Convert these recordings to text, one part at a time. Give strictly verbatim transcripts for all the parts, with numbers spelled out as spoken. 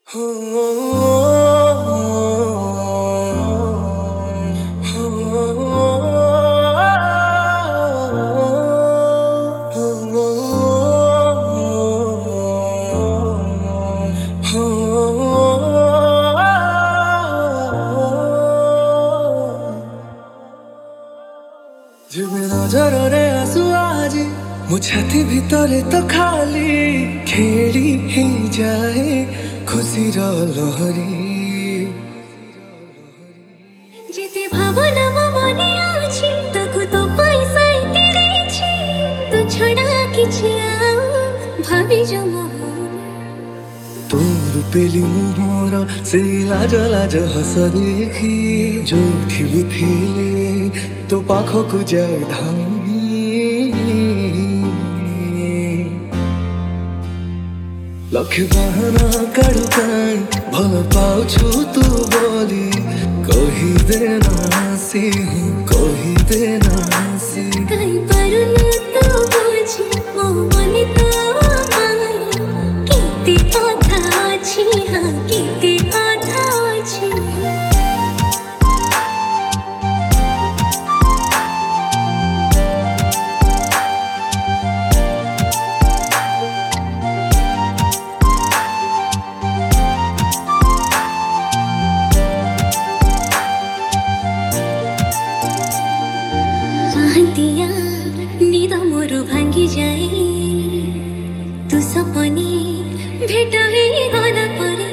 ନଜରରେ ଆସୁ ଆଜି ମୋ ଛାତି ଭିତରେ ତ ଖାଲି ଖେଳି ହେଇଯାଏ ଖୁସିର ଲହରୀ। ଯେତେ ଭାବନା ମୋ ମନେ ଅଛି ତାକୁ ତ ପଇସା ଦେଇଛି, ତୁ ଛଡ଼ା କିଛି ଆଉ ଭାବିଛୁ ମୋ ତୋର ପେଲି ମୁହଁର ସେଇ ଲାଜ ଲାଜ ହସ ଦେଖି ଯୋଉଠି ବି ଥିଲେ ତୋ ପାଖକୁ ଯାଏ ଧାଇଁ। ଲକ୍ଷେ ବାହାନା କାଢୁ କାଇଁ ଭଲ ପାଉଛୁ ତୁ ବୋଲି କହିଦେ ନା ସେ କହିଦେ ନା ସେ କହିପାରୁନୁ ତୁ ବୁଝି ମୋ ମନେ ତ କେତେ କଥା ଅଛି, ହଁ କେତେ କଥା ଅଛି। दिया निद मोर भांगी जाए तू सपने भेट है गला परे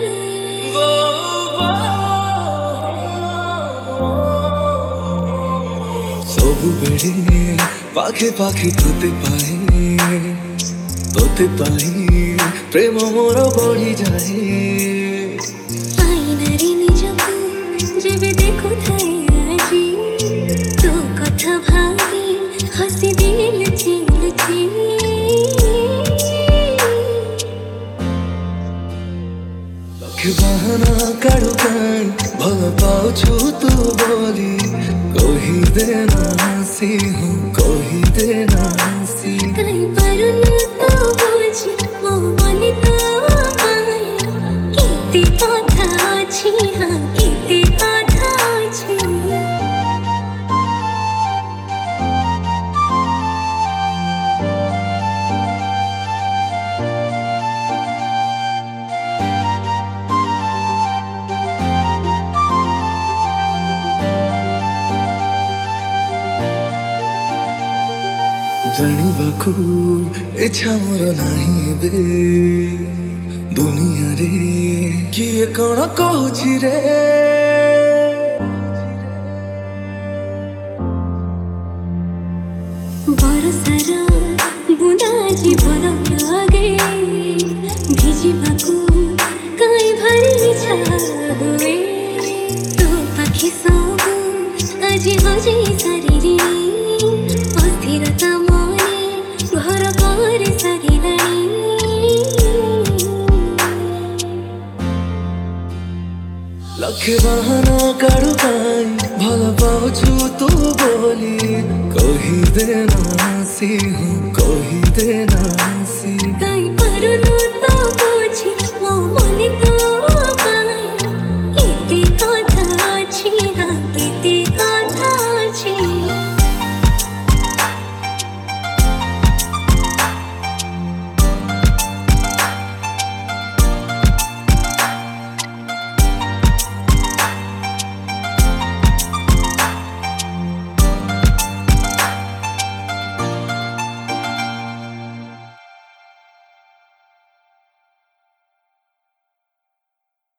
सबु बेड़े पाखे पाखे तोते पाए तोते पाए प्रेम मोर बढ़ी जाए। आईनारे निजको जेबे देखु थाए आजी तो कथा भावी हसी दिल लुची लुची। लक्षे बाहाना काढु काई भल पाउछु तू बोली कहिदे ना से कहिदे ना से कहपारुनु तू बुझी मो मने तो केते कथा अछि, हाँ केते कथा अछि। ଜାଣିବାକୁ ଇଚ୍ଛା ମୋର ନାହିଁ ବେ ଦୁନିଆରେ କିଏ କଣ କହୁଛି ରେ। ବରସାର ବୁନ୍ଦା ଆଜି ଭଲ ଲାଗେ ଭିଜିବାକୁ କାଇଁ ଭାରି ଇଚ୍ଛା ହୁଏ। ତୋ ପାଖେ ସବୁ ଆଜି ହଜି ସାରିଲିଣି, ଅସ୍ଥିରତା ମନେ ଘର କରି ସାରିଲାଣି। ଲକ୍ଷେ ବାହାନା କାଢୁ କାଇଁ ଭଲ ପାଉଛୁ ତୁ ବୋଲି କହିଦେ ନା ସେ କହିଦେ ନା